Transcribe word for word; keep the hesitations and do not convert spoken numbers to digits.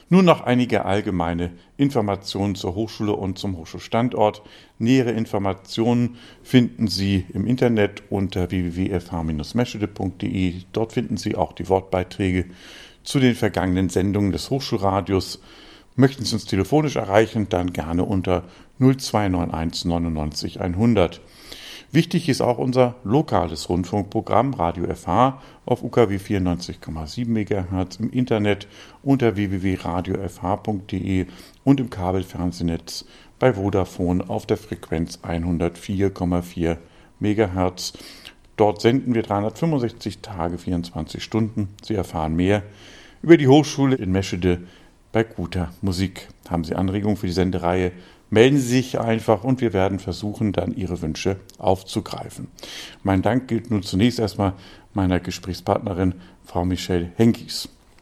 Nun noch einige allgemeine Informationen zur Hochschule und zum Hochschulstandort. Nähere Informationen finden Sie im Internet unter w w w punkt f h bindestrich meschede punkt d e. Dort finden Sie auch die Wortbeiträge zu den vergangenen Sendungen des Hochschulradios. Möchten Sie uns telefonisch erreichen, dann gerne unter null zwei neun eins neunundneunzig hundert. Wichtig ist auch unser lokales Rundfunkprogramm Radio F H auf U K W vierundneunzig Komma sieben Megahertz, im Internet unter w w w punkt radio f h punkt d e und im Kabelfernsehnetz bei Vodafone auf der Frequenz hundertvier Komma vier Megahertz. Dort senden wir dreihundertfünfundsechzig Tage, vierundzwanzig Stunden. Sie erfahren mehr über die Hochschule in Meschede bei guter Musik. Haben Sie Anregungen für die Sendereihe? Melden Sie sich einfach und wir werden versuchen, dann Ihre Wünsche aufzugreifen. Mein Dank gilt nun zunächst erstmal meiner Gesprächspartnerin, Frau Michelle Henkies.